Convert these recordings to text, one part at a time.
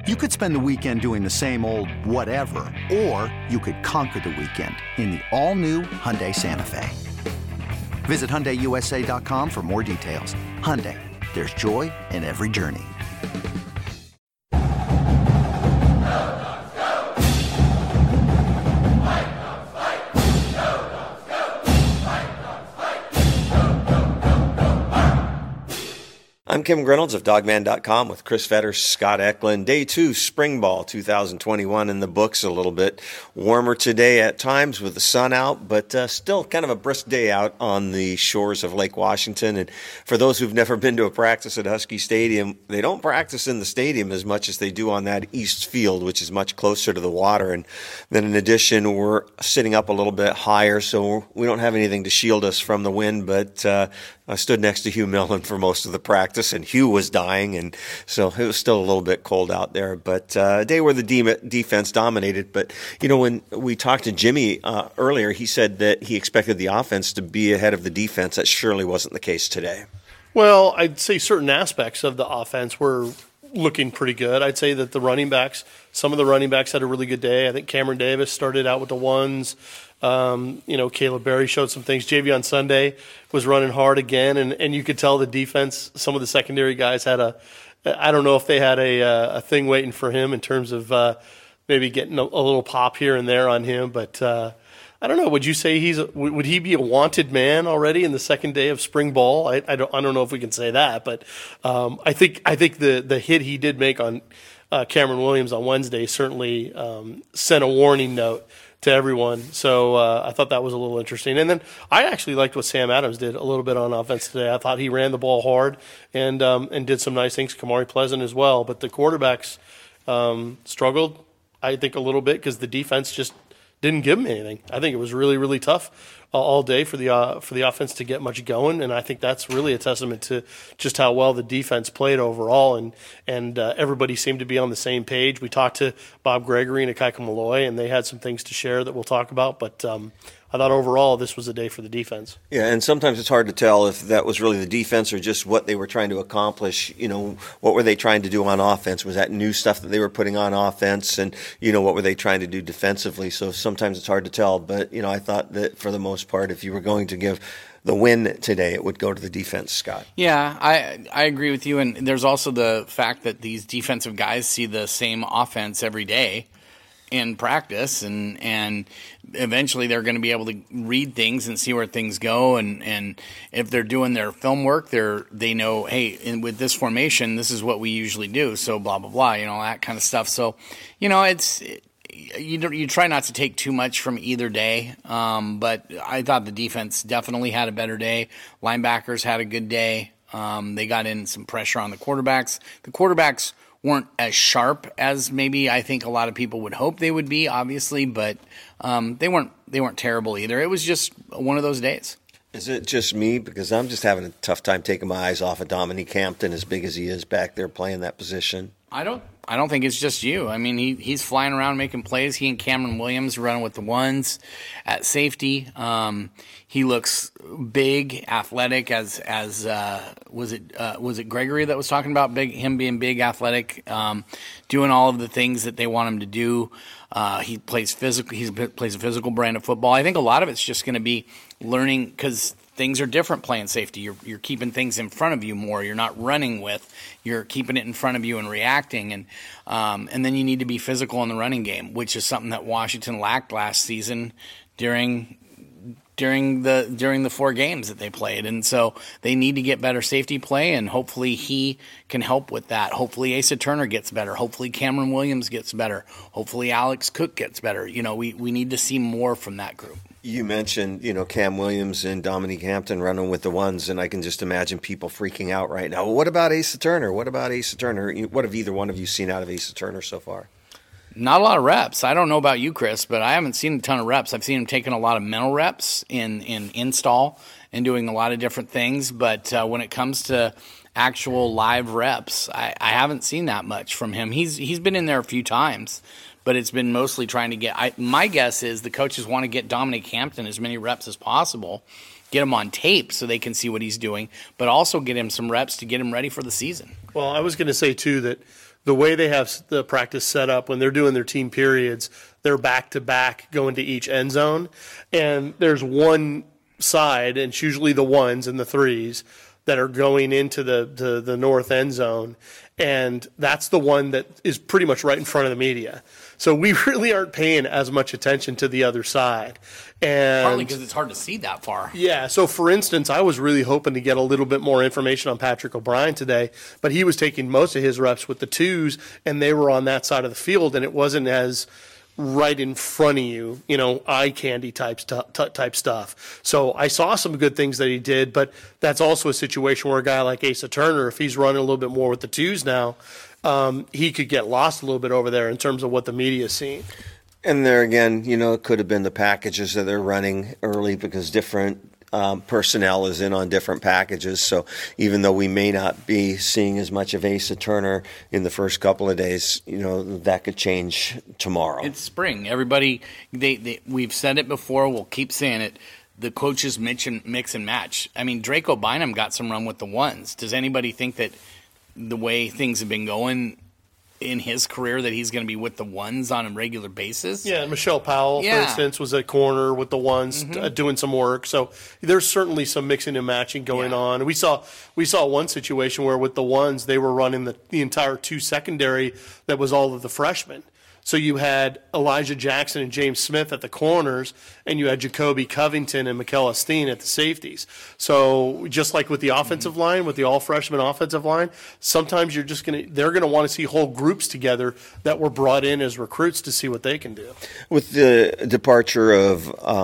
You could spend the weekend doing the same old whatever, or you could conquer the weekend in the all-new Hyundai Santa Fe. Visit HyundaiUSA.com for more details. Hyundai, there's joy in every journey. I'm Kim Reynolds of Dogman.com with Chris Vetter, Scott Eklund. Day 2, Spring Ball 2021 in the books. A little bit warmer today at times with the sun out, but still kind of a brisk day out on the shores of Lake Washington. And for those who've never been to a practice at Husky Stadium, they don't practice in the stadium as much as they do on that east field, which is much closer to the water. And then in addition, we're sitting up a little bit higher, so we don't have anything to shield us from the wind, but I stood next to Hugh Millen for most of the practice, and Hugh was dying, and so it was still a little bit cold out there. But a day where the defense dominated. But, you know, when we talked to Jimmy earlier, he said that he expected the offense to be ahead of the defense. That surely wasn't the case today. Well, I'd say certain aspects of the offense were looking pretty good. I'd say that some of the running backs had a really good day. I think Cameron Davis started out with the ones. Caleb Berry showed some things. Javion Sunday was running hard again, and you could tell the defense, some of the secondary guys I don't know if they had a thing waiting for him in terms of maybe getting a little pop here and there on him, but I don't know. Would you say would he be a wanted man already in the second day of spring ball? I don't know if we can say that, but I think the hit he did make on Cameron Williams on Wednesday certainly sent a warning note to everyone. So I thought that was a little interesting. And then I actually liked what Sam Adams did a little bit on offense today. I thought he ran the ball hard and did some nice things. Kamari Pleasant as well. But the quarterbacks struggled, I think, a little bit because the defense just didn't give them anything. I think it was really, really tough all day for the offense to get much going, and I think that's really a testament to just how well the defense played overall, and everybody seemed to be on the same page. We talked to Bob Gregory and Akaika Malloy, and they had some things to share that we'll talk about, but I thought overall this was a day for the defense. Yeah, and sometimes it's hard to tell if that was really the defense or just what they were trying to accomplish. You know, what were they trying to do on offense? Was that new stuff that they were putting on offense? And, you know, what were they trying to do defensively? So sometimes it's hard to tell. But, you know, I thought that for the most part, if you were going to give the win today, it would go to the defense, Scott. Yeah, I agree with you. And there's also the fact that these defensive guys see the same offense every day in practice, and eventually they're going to be able to read things and see where things go, and if they're doing their film work, they know, hey, with this formation, this is what we usually do, so blah blah blah, you know, that kind of stuff. So, you know, you try not to take too much from either day, but I thought the defense definitely had a better day. Linebackers had a good day. They got in some pressure on the quarterbacks. The quarterbacks weren't as sharp as maybe I think a lot of people would hope they would be, obviously, but they weren't terrible either. It was just one of those days. Is it just me? Because I'm just having a tough time taking my eyes off of Dominique Hampton, as big as he is back there playing that position. I don't think it's just you. I mean, he's flying around making plays. He and Cameron Williams running with the ones at safety. He looks big, athletic. As was it Gregory that was talking about him being big, athletic, doing all of the things that they want him to do. He plays physical. He plays a physical brand of football. I think a lot of it's just going to be learning, because things are different playing safety. You're keeping things in front of you more. You're not running with. You're keeping it in front of you and reacting, and then you need to be physical in the running game, which is something that Washington lacked last season during the 4 games that they played. And so they need to get better safety play, and hopefully he can help with that. Hopefully Asa Turner gets better. Hopefully Cameron Williams gets better. Hopefully Alex Cook gets better. You know, we need to see more from that group. You mentioned, you know, Cam Williams and Dominique Hampton running with the ones, and I can just imagine people freaking out right now. Well, what about Asa Turner? What about Asa Turner? What have either one of you seen out of Asa Turner so far? Not a lot of reps. I don't know about you, Chris, but I haven't seen a ton of reps. I've seen him taking a lot of mental reps in install and doing a lot of different things. But when it comes to actual live reps, I haven't seen that much from him. He's been in there a few times, but it's been mostly trying to get. My guess is the coaches want to get Dominique Hampton as many reps as possible, get him on tape so they can see what he's doing, but also get him some reps to get him ready for the season. Well, I was going to say too that the way they have the practice set up when they're doing their team periods, they're back-to-back going to each end zone. And there's one side, and it's usually the ones and the threes, that are going into the north end zone. And that's the one that is pretty much right in front of the media. So we really aren't paying as much attention to the other side. And partly because it's hard to see that far. Yeah. So, for instance, I was really hoping to get a little bit more information on Patrick O'Brien today, but he was taking most of his reps with the twos, and they were on that side of the field, and it wasn't as right in front of you, eye candy type stuff. So I saw some good things that he did, but that's also a situation where a guy like Asa Turner, if he's running a little bit more with the twos now, he could get lost a little bit over there in terms of what the media is seeing. And there again, it could have been the packages that they're running early because different personnel is in on different packages. So even though we may not be seeing as much of Asa Turner in the first couple of days, that could change tomorrow. It's spring. Everybody, we've said it before. We'll keep saying it. The coaches mix and match. I mean, Draco Bynum got some run with the ones. Does anybody think that the way things have been going in his career that he's going to be with the ones on a regular basis? Yeah, and Michelle Powell, for instance, was at corner with the ones doing some work. So there's certainly some mixing and matching going on. We saw one situation where with the ones, they were running the entire two secondary that was all of the freshmen. So you had Elijah Jackson and James Smith at the corners, and you had Jacoby Covington and Mikel Esteen at the safeties. So just like with the offensive line, with the all-freshman offensive line, sometimes they're going to want to see whole groups together that were brought in as recruits to see what they can do. With the departure of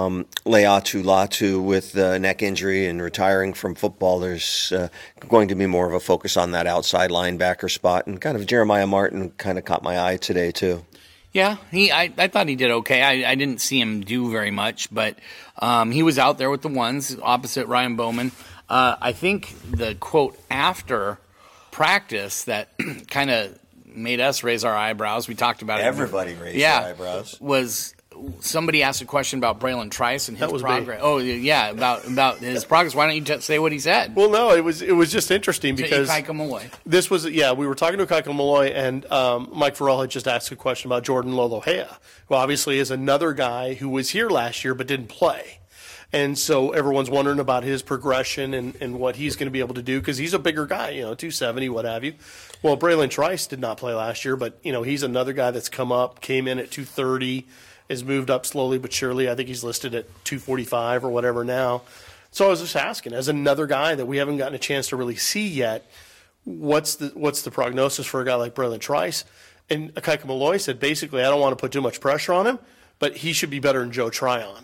Leatu Latu with the neck injury and retiring from football, there's going to be more of a focus on that outside linebacker spot, and kind of Jeremiah Martin kind of caught my eye today too. Yeah, I thought he did okay. I didn't see him do very much, but he was out there with the ones opposite Ryan Bowman. I think the quote after practice that kind of made us raise our eyebrows. We talked about Everybody raised their eyebrows. Was somebody asked a question about Braylon Trice and his progress. Me. Oh, yeah, about his progress. Why don't you just say what he said? Well, no, it was just interesting because Ikaika Malloy. This was we were talking to Ikaika Malloy, and Mike Farrell had just asked a question about Jordan Lolohea, who obviously is another guy who was here last year but didn't play. And so everyone's wondering about his progression and what he's going to be able to do because he's a bigger guy, 270, what have you. Well, Braylon Trice did not play last year, but he's another guy that's came in at 230. Has moved up slowly but surely. I think he's listed at 245 or whatever now. So I was just asking, as another guy that we haven't gotten a chance to really see yet, what's the prognosis for a guy like Braylon Trice? And Ikaika Malloy said, basically, I don't want to put too much pressure on him, but he should be better than Joe Tryon.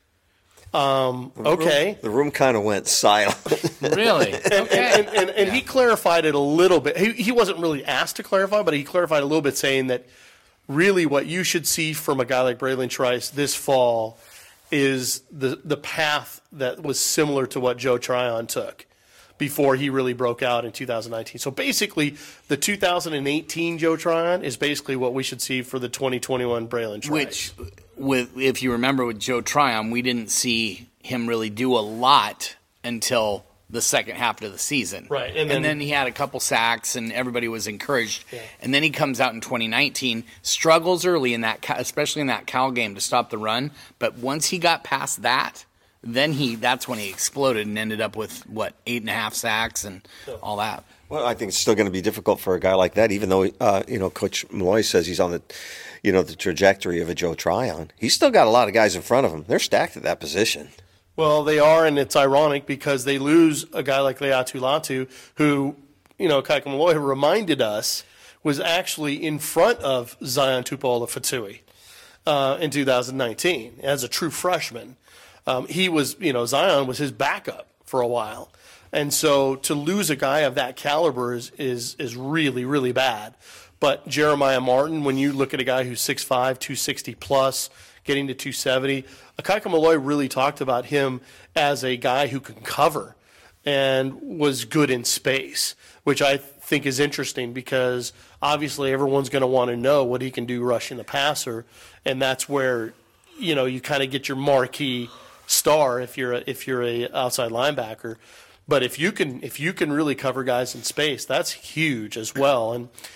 Okay. The room kind of went silent. Really? And he clarified it a little bit. He wasn't really asked to clarify, but he clarified a little bit saying that really what you should see from a guy like Braylon Trice this fall is the path that was similar to what Joe Tryon took before he really broke out in 2019. So basically, the 2018 Joe Tryon is basically what we should see for the 2021 Braylon Trice. Which, if you remember with Joe Tryon, we didn't see him really do a lot until the second half of the season. Right. And then he had a couple sacks, and everybody was encouraged. Yeah. And then he comes out in 2019, struggles early in that, especially in that Cal game, to stop the run. But once he got past that, then that's when he exploded and ended up with, 8.5 sacks and all that. Well, I think it's still going to be difficult for a guy like that, even though, Coach Malloy says he's on the trajectory of a Joe Tryon. He's still got a lot of guys in front of him. They're stacked at that position. Well, they are, and it's ironic because they lose a guy like Leatu Latu, who, Ikaika Malloy reminded us was actually in front of Zion Tupuola-Fatui in 2019 as a true freshman. He was, Zion was his backup for a while. And so to lose a guy of that caliber is really, really bad. But Jeremiah Martin, when you look at a guy who's 6'5", 260 plus, getting to 270, Ikaika Malloy really talked about him as a guy who can cover and was good in space, which I think is interesting because obviously everyone's going to want to know what he can do rushing the passer, and that's where you kind of get your marquee star if you're a outside linebacker. But if you can really cover guys in space, that's huge as well. And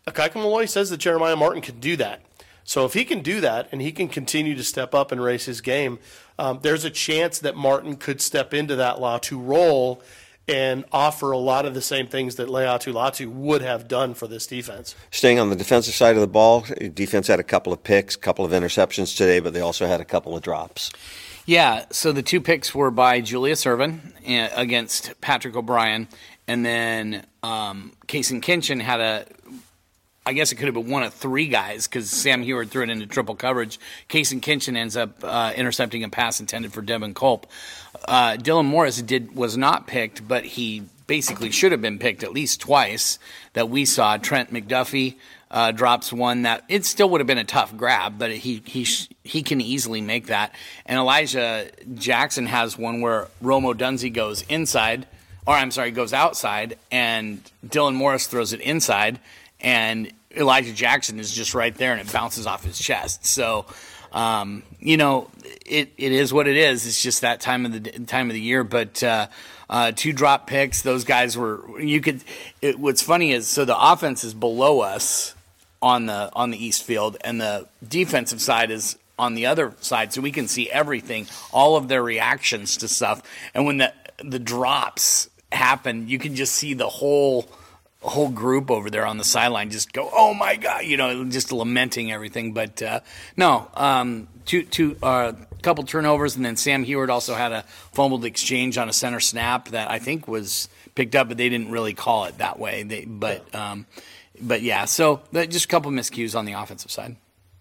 Akaika Malloy says that Jeremiah Martin can do that. So if he can do that and he can continue to step up and raise his game, there's a chance that Martin could step into that Latu role and offer a lot of the same things that Latu would have done for this defense. Staying on the defensive side of the ball, defense had a couple of picks, a couple of interceptions today, but they also had a couple of drops. Yeah, so the 2 picks were by Julius Ervin against Patrick O'Brien, and then Kason Kinchin had I guess it could have been one of 3 guys because Sam Heward threw it into triple coverage. Kason Kinchin ends up intercepting a pass intended for Devin Culp. Dylan Morris was not picked, but he basically should have been picked at least twice that we saw. Trent McDuffie drops one that it still would have been a tough grab, but he can easily make that. And Elijah Jackson has one where Rome Odunze goes goes outside, and Dylan Morris throws it inside, and Elijah Jackson is just right there, and it bounces off his chest. So, it is what it is. It's just that time of the year. But 2 drop picks. Those guys were. What's funny is so the offense is below us on the east field, and the defensive side is on the other side, so we can see everything, all of their reactions to stuff. And when the drops happen, you can just see the whole group over there on the sideline just go, oh my God, just lamenting everything. But couple turnovers, and then Sam Heward also had a fumbled exchange on a center snap that I think was picked up, but they didn't really call it that way. But yeah, so just a couple miscues on the offensive side.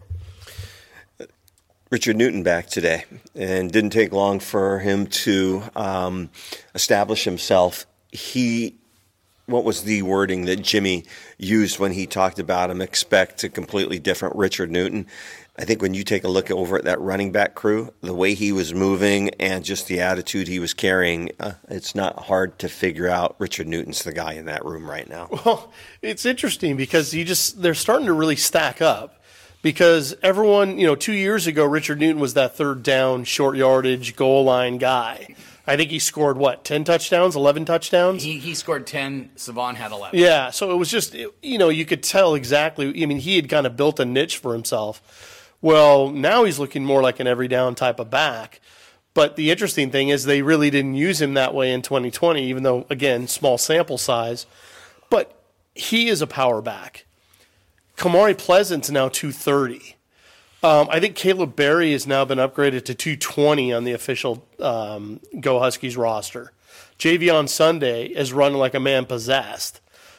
Richard Newton back today, and didn't take long for him to establish himself. What was the wording that Jimmy used when he talked about him? Expect a completely different Richard Newton. I think when you take a look over at that running back crew, the way he was moving and just the attitude he was carrying, it's not hard to figure out Richard Newton's the guy in that room right now. Well, it's interesting because they're starting to really stack up. Because everyone, 2 years ago, Richard Newton was that third down, short yardage, goal line guy. I think he scored, 10 touchdowns, 11 touchdowns? He scored 10. Savon had 11. Yeah, so it was just, you could tell exactly. He had kind of built a niche for himself. Well, now he's looking more like an every down type of back. But the interesting thing is they really didn't use him that way in 2020, even though, again, small sample size. But he is a power back. Kamari Pleasant's now 230. I think Caleb Berry has now been upgraded to 220 on the official Go Huskies roster. Javion Sunday is running like a man possessed.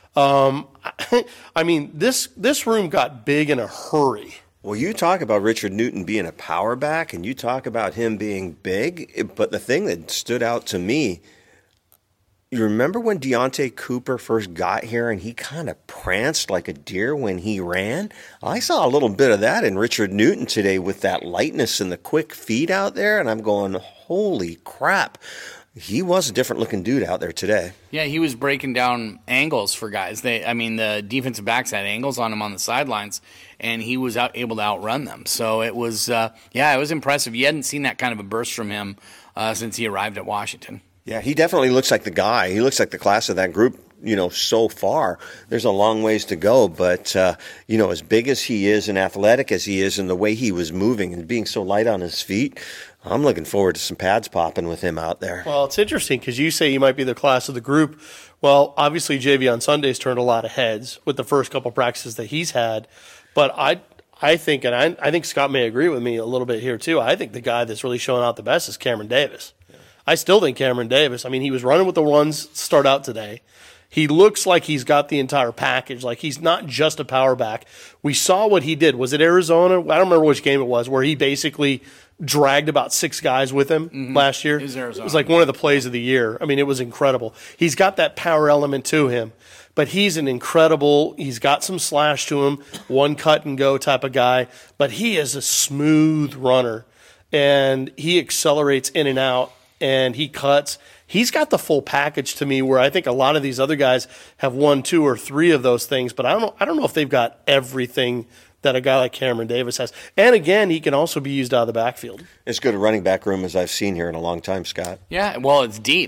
This room got big in a hurry. Well, you talk about Richard Newton being a power back, and you talk about him being big, but the thing that stood out to me, you remember when Deontay Cooper first got here and he kind of pranced like a deer when he ran? I saw a little bit of that in Richard Newton today with that lightness and the quick feet out there, and I'm going, holy crap. He was a different-looking dude out there today. Yeah, he was breaking down angles for guys. The defensive backs had angles on him on the sidelines, and he was able to outrun them. So it was, it was impressive. You hadn't seen that kind of a burst from him since he arrived at Washington. Yeah, he definitely looks like the guy. He looks like the class of that group, so far. There's a long ways to go, but, as big as he is and athletic as he is and the way he was moving and being so light on his feet, I'm looking forward to some pads popping with him out there. Well, it's interesting because you say he might be the class of the group. Well, obviously, Javion Sunday's turned a lot of heads with the first couple practices that he's had, but I think, and I think Scott may agree with me a little bit here too, I think the guy that's really showing out the best is Cameron Davis. I still think Cameron Davis, he was running with the ones to start out today. He looks like he's got the entire package. Like he's not just a power back. We saw what he did. Was it Arizona? I don't remember which game it was, where he basically dragged about 6 guys with him last year. It was like one of the plays of the year. It was incredible. He's got that power element to him, but he's he's got some slash to him, one cut and go type of guy, but he is a smooth runner, and he accelerates in and out. And he cuts. He's got the full package to me, where I think a lot of these other guys have 1, 2, or 3 of those things, but I don't know if they've got everything that a guy like Cameron Davis has. And again, he can also be used out of the backfield. As good a running back room as I've seen here in a long time, Scott. Yeah, well, it's deep.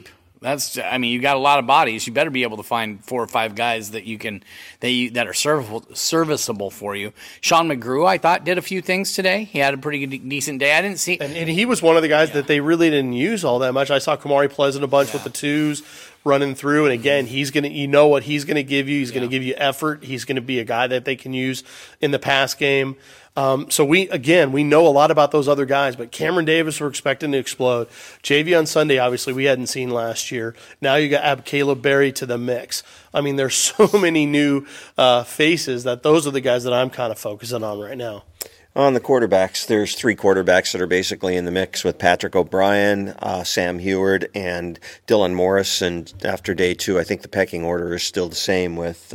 You got a lot of bodies. You better be able to find 4 or 5 guys that that are serviceable for you. Sean McGrew, I thought, did a few things today. He had a pretty good, decent day. I didn't see, and he was one of the guys that they really didn't use all that much. I saw Kamari Pleasant a bunch with the twos running through, and again, he's gonna, what he's gonna give you. He's gonna give you effort. He's gonna be a guy that they can use in the pass game. So we know a lot about those other guys, but Cameron Davis, we're expecting to explode. Javion Sunday, obviously, we hadn't seen last year. Now you got Caleb Berry to the mix. I mean, there's so many new faces that those are the guys that I'm kind of focusing on right now. On the quarterbacks, there's 3 quarterbacks that are basically in the mix with Patrick O'Brien, Sam Heward, and Dylan Morris. And after day 2, I think the pecking order is still the same with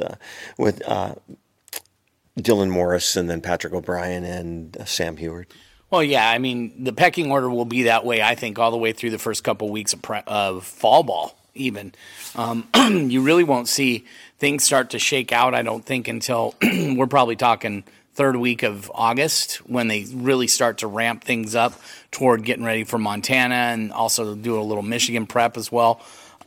Dylan Morris and then Patrick O'Brien and Sam Heward. Well, yeah, I mean, the pecking order will be that way, I think, all the way through the first couple weeks of fall ball, even. You really won't see things start to shake out, I don't think, until we're probably talking 3rd week of August when they really start to ramp things up toward getting ready for Montana and also do a little Michigan prep as well.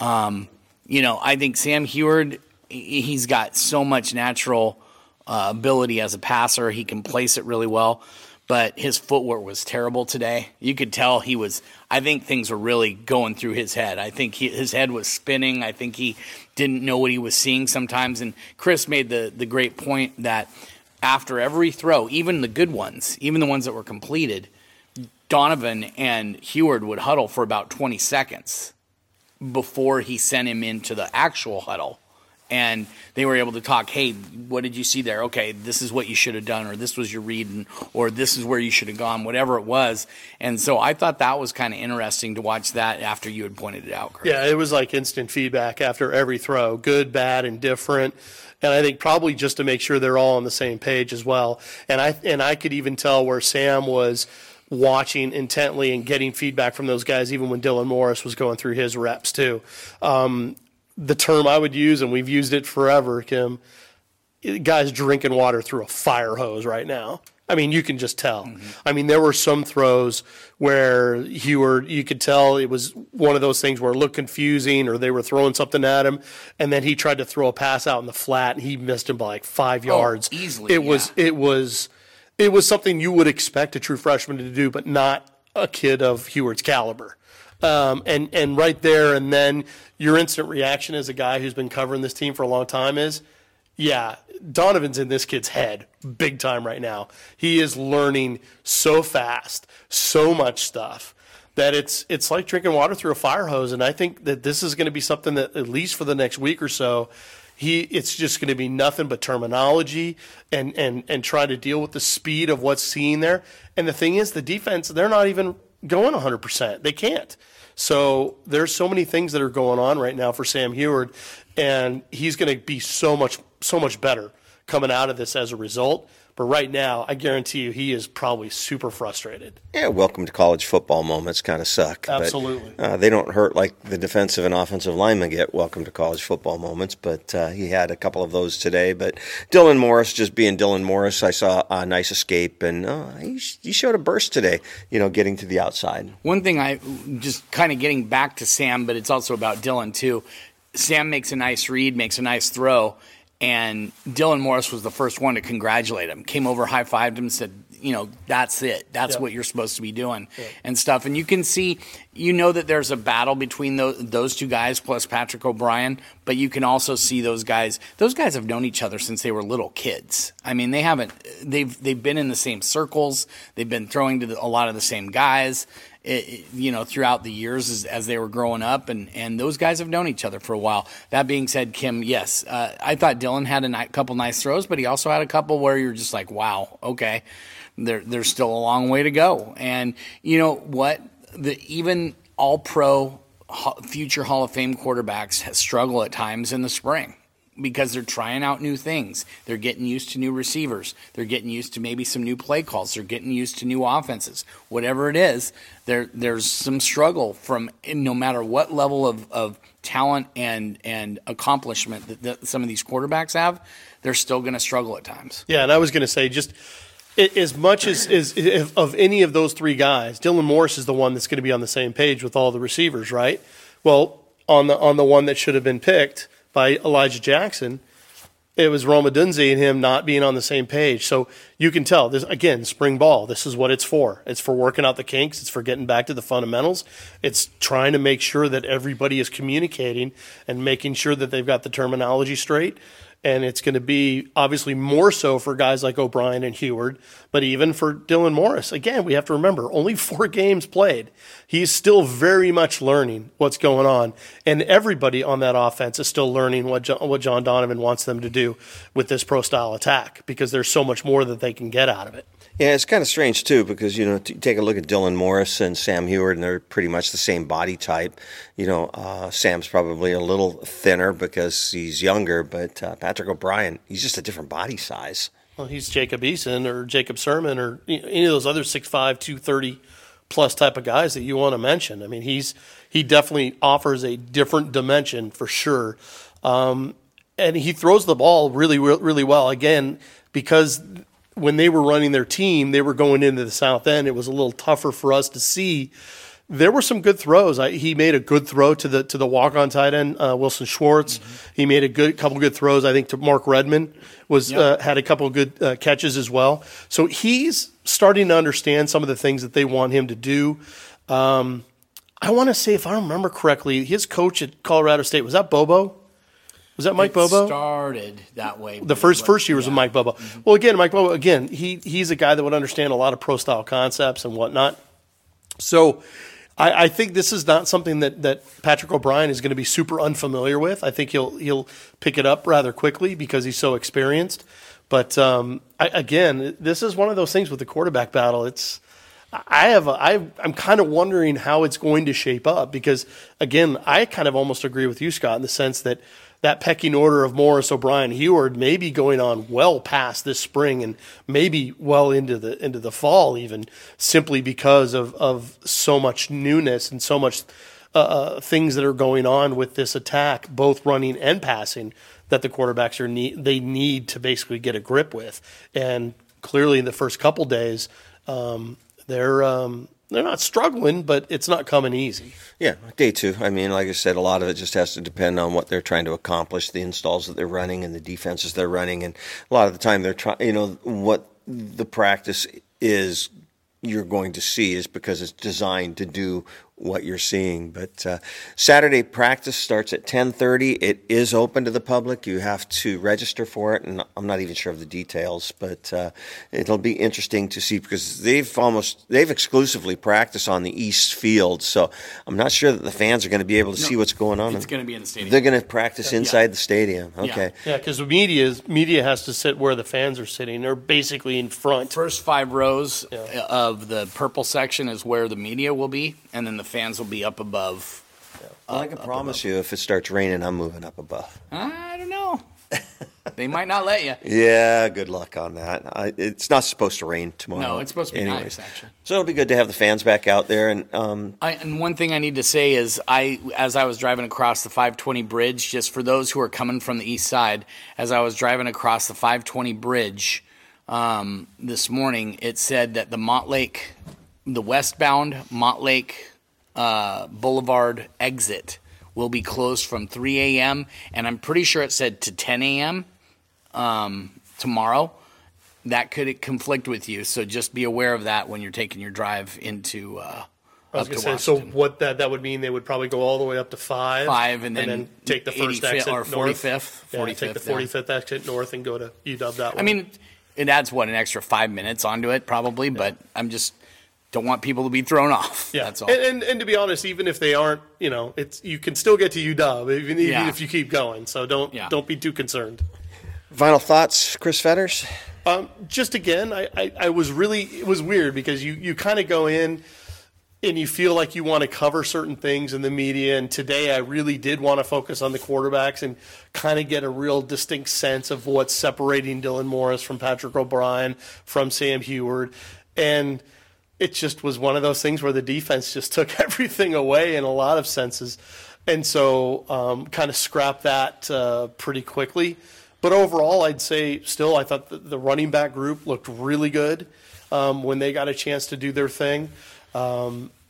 I think Sam Heward, he's got so much natural ability as a passer. He can place it really well, but his footwork was terrible today. You could tell I think things were really going through his head. I think his head was spinning. I think he didn't know what he was seeing sometimes. And Chris made the great point that after every throw, even the good ones, even the ones that were completed, Donovan and Heward would huddle for about 20 seconds before he sent him into the actual huddle. And they were able to talk, hey, what did you see there? Okay, this is what you should have done, or this was your read, or this is where you should have gone, whatever it was. And so I thought that was kind of interesting to watch that after you had pointed it out, Chris. Yeah, it was like instant feedback after every throw, good, bad, and different. And I think probably just to make sure they're all on the same page as well. And I could even tell where Sam was watching intently and getting feedback from those guys, even when Dylan Morris was going through his reps too. The term I would use, and we've used it forever, Kim, guys drinking water through a fire hose right now. I mean, you can just tell. Mm-hmm. I mean, there were some throws where you could tell it was one of those things where it looked confusing or they were throwing something at him, and then he tried to throw a pass out in the flat, and he missed him by like 5 yards. Easily, It was something you would expect a true freshman to do, but not a kid of Heward's caliber. And right there, and then your instant reaction as a guy who's been covering this team for a long time is, yeah, Donovan's in this kid's head big time right now. He is learning so fast, so much stuff, that it's like drinking water through a fire hose. And I think that this is going to be something that, at least for the next week or so, it's just going to be nothing but terminology and try to deal with the speed of what's seen there. And the thing is, the defense, they're not even going 100%. They can't. So there's so many things that are going on right now for Sam Heward, and he's going to be so much better coming out of this as a result. But right now, I guarantee you he is probably super frustrated. Yeah, welcome to college football moments kind of suck. Absolutely. But, they don't hurt like the defensive and offensive linemen get welcome to college football moments, but he had a couple of those today. But Dylan Morris, just being Dylan Morris, I saw a nice escape, and he showed a burst today, getting to the outside. One thing just kind of getting back to Sam, but it's also about Dylan too. Sam makes a nice read, makes a nice throw, and Dylan Morris was the first one to congratulate him. Came over, high-fived him, said, that's it. That's what you're supposed to be doing and stuff. And you can see, that there's a battle between those two guys plus Patrick O'Brien, but you can also see those guys. Those guys have known each other since they were little kids. I mean, they've been in the same circles. They've been throwing to a lot of the same guys. Throughout the years as they were growing up, and those guys have known each other for a while. That being said, Kim, yes, I thought Dylan had a couple nice throws, but he also had a couple where you're just like, wow, okay, there's still a long way to go. And you know what? Even all-pro future Hall of Fame quarterbacks struggle at times in the spring, because they're trying out new things. They're getting used to new receivers. They're getting used to maybe some new play calls. They're getting used to new offenses. Whatever it is, there's some struggle from no matter what level of talent and accomplishment that some of these quarterbacks have, they're still going to struggle at times. Yeah, and I was going to say, just as much as of any of those three guys, Dylan Morris is the one that's going to be on the same page with all the receivers, right? Well, on the one that should have been picked by Elijah Jackson, it was Rome Odunze and him not being on the same page. So you can tell this again, spring ball. This is what it's for. It's for working out the kinks. It's for getting back to the fundamentals. It's trying to make sure that everybody is communicating and making sure that they've got the terminology straight. And it's going to be obviously more so for guys like O'Brien and Heward, but even for Dylan Morris. Again, we have to remember, only 4 games played. He's still very much learning what's going on. And everybody on that offense is still learning what John Donovan wants them to do with this pro-style attack, because there's so much more that they can get out of it. Yeah, it's kind of strange, too, because, take a look at Dylan Morris and Sam Heward, and they're pretty much the same body type. Sam's probably a little thinner because he's younger, but Patrick O'Brien, he's just a different body size. Well, he's Jacob Eason or Jacob Sermon or any of those other 6'5", 230-plus type of guys that you want to mention. I mean, he definitely offers a different dimension for sure. And he throws the ball really, really well, again, because – when they were running their team, they were going into the south end. It was a little tougher for us to see. There were some good throws. He made a good throw to the walk-on tight end, Wilson Schwartz. Mm-hmm. He made a couple good throws, I think, to Mark Redmond. Had a couple of good catches as well. So he's starting to understand some of the things that they want him to do. I want to say, if I remember correctly, his coach at Colorado State, was that Bobo? Was that Mike Bobo? It started that way. The first year was with Mike Bobo. Mm-hmm. Well, again, Mike Bobo, he's a guy that would understand a lot of pro-style concepts and whatnot. So I think this is not something that Patrick O'Brien is going to be super unfamiliar with. I think he'll pick it up rather quickly because he's so experienced. But, again, this is one of those things with the quarterback battle. I'm kind of wondering how it's going to shape up because, again, I kind of almost agree with you, Scott, in the sense that pecking order of Morris, O'Brien, Heward may be going on well past this spring and maybe well into the fall even, simply because of so much newness and so much things that are going on with this attack, both running and passing, that the quarterbacks they need to basically get a grip with. And clearly in the first couple days, they're not struggling, but it's not coming easy. Yeah, day 2. I mean, like I said, a lot of it just has to depend on what they're trying to accomplish, the installs that they're running and the defenses they're running. And a lot of the time they're trying, what the practice is you're going to see is because it's designed to do what you're seeing. But Saturday practice starts at 10:30. It is open to the public. You have to register for it, and I'm not even sure of the details, but it'll be interesting to see because they've exclusively practiced on the East Field, so I'm not sure that the fans are going to be able to see what's going on. It's going to be in the stadium. They're going to practice inside the stadium. Okay. Yeah, because the media has to sit where the fans are sitting. They're basically in front. First 5 rows of the purple section is where the media will be, and then the fans will be up above. Well, I can promise you, if it starts raining, I'm moving up above. I don't know. They might not let you. Yeah, good luck on that. It's not supposed to rain tomorrow. No, it's supposed to be nice, actually. So it'll be good to have the fans back out there. And one thing I need to say is, as I was driving across the 520 bridge, just for those who are coming from the east side, as I was driving across the 520 bridge this morning, it said that the westbound Montlake Boulevard exit will be closed from 3 a.m. and I'm pretty sure it said to 10 a.m. Tomorrow. That could conflict with you, so just be aware of that when you're taking your drive into I was going to say, so what that would mean, they would probably go all the way up to 5. And then take the first exit or 45th. North. Take the 45th exit north and go to UW that way. I mean, it adds, an extra 5 minutes onto it probably, but I'm just don't want people to be thrown off. Yeah, that's all. And to be honest, even if they aren't, you can still get to UW even if you keep going. So don't be too concerned. Final thoughts, Chris Fetters? Just again, it was weird because you kind of go in and you feel like you want to cover certain things in the media. And today I really did want to focus on the quarterbacks and kind of get a real distinct sense of what's separating Dylan Morris from Patrick O'Brien, from Sam Heward. And it just was one of those things where the defense just took everything away in a lot of senses. And so kind of scrapped that pretty quickly. But overall, I'd say still I thought the running back group looked really good when they got a chance to do their thing.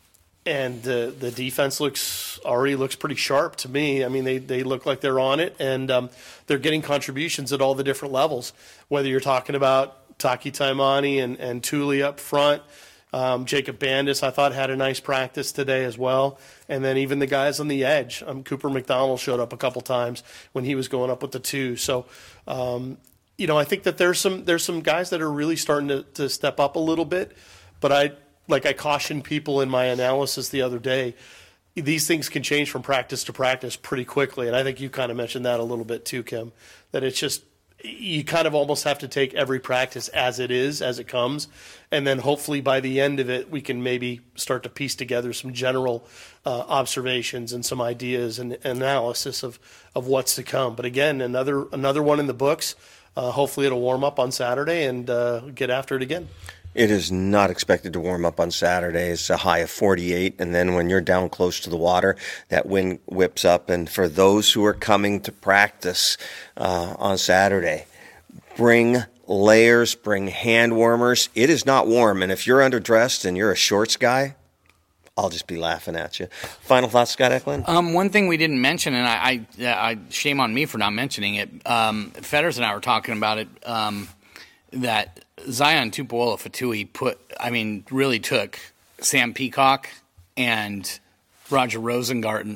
the defense already looks pretty sharp to me. I mean, they look like they're on it, and they're getting contributions at all the different levels. Whether you're talking about Taki Taimani and Thule up front, Jacob Bandis, I thought, had a nice practice today as well. And then even the guys on the edge. Cooper McDonald showed up a couple times when he was going up with the 2. So, I think that there's some guys that are really starting to step up a little bit. But I cautioned people in my analysis the other day, these things can change from practice to practice pretty quickly. And I think you kind of mentioned that a little bit too, Kim, that it's just, you kind of almost have to take every practice as it is, as it comes. And then hopefully by the end of it, we can maybe start to piece together some general observations and some ideas and analysis of what's to come. But again, another one in the books. Hopefully it'll warm up on Saturday and get after it again. It is not expected to warm up on Saturday. It's a high of 48, and then when you're down close to the water, that wind whips up. And for those who are coming to practice on Saturday, bring layers, bring hand warmers. It is not warm, and if you're underdressed and you're a shorts guy, I'll just be laughing at you. Final thoughts, Scott Eklund? One thing we didn't mention, and I shame on me for not mentioning it, Fetters and I were talking about it, that Zion Tupuola-Fatui really took Sam Peacock and Roger Rosengarten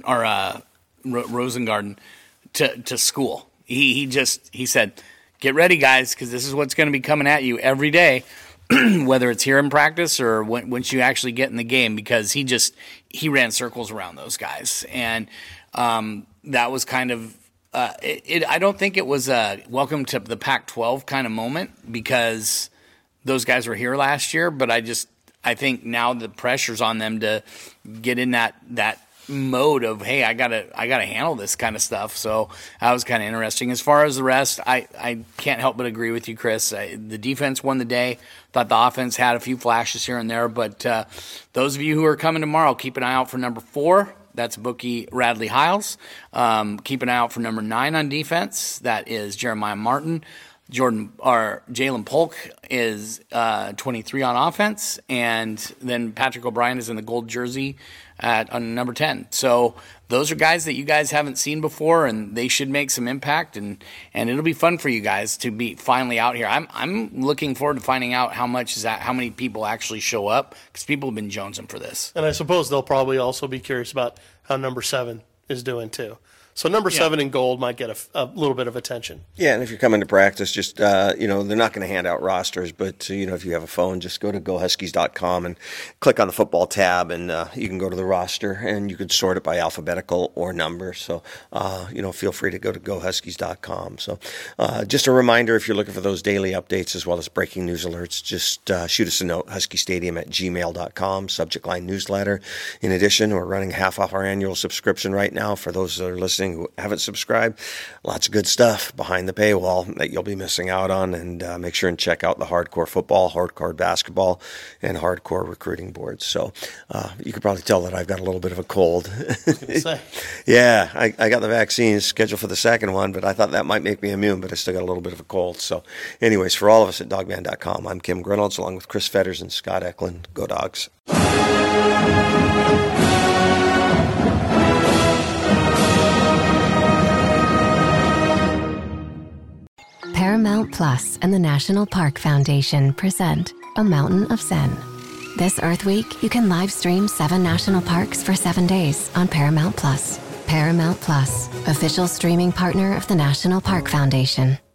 to school. He said, get ready, guys, because this is what's going to be coming at you every day, whether it's here in practice or once you actually get in the game, because he ran circles around those guys. And that was kind of, I don't think it was a welcome to the Pac-12 kind of moment, because those guys were here last year, but I think now the pressure's on them to get in that mode of, hey, I gotta handle this kind of stuff. So that was kind of interesting. As far as the rest, I can't help but agree with you, Chris. The defense won the day. Thought the offense had a few flashes here and there, but those of you who are coming tomorrow, keep an eye out for number 4. That's bookie Radley Hiles. Keep an eye out for number 9 on defense. That is Jeremiah Martin. Jalen Polk is 23 on offense, and then Patrick O'Brien is in the gold jersey on number 10. So those are guys that you guys haven't seen before, and they should make some impact, and it'll be fun for you guys to be finally out here. I'm looking forward to finding out how many people actually show up, because people have been jonesing for this. And I suppose they'll probably also be curious about how number 7 is doing too. So number 7 in gold might get a little bit of attention. Yeah, and if you're coming to practice, just, they're not going to hand out rosters, but, if you have a phone, just go to GoHuskies.com and click on the football tab, and you can go to the roster, and you could sort it by alphabetical or number. So, feel free to go to GoHuskies.com. So just a reminder, if you're looking for those daily updates as well as breaking news alerts, just shoot us a note, huskystadium@gmail.com, subject line newsletter. In addition, we're running half off our annual subscription right now for those that are listening who haven't subscribed. Lots of good stuff behind the paywall that you'll be missing out on, and make sure and check out the Hardcore Football, Hardcore Basketball, and Hardcore Recruiting boards. So you could probably tell that I've got a little bit of a cold. Yeah, I got the vaccine scheduled for the second one, but I thought that might make me immune, but I still got a little bit of a cold. So anyways, for all of us at dogman.com, I'm Kim Grinolds along with Chris Fetters and Scott Eklund. Go Dogs. Paramount Plus and the National Park Foundation present A Mountain of Zen. This Earth Week, you can live stream 7 national parks for 7 days on Paramount Plus. Paramount Plus, official streaming partner of the National Park Foundation.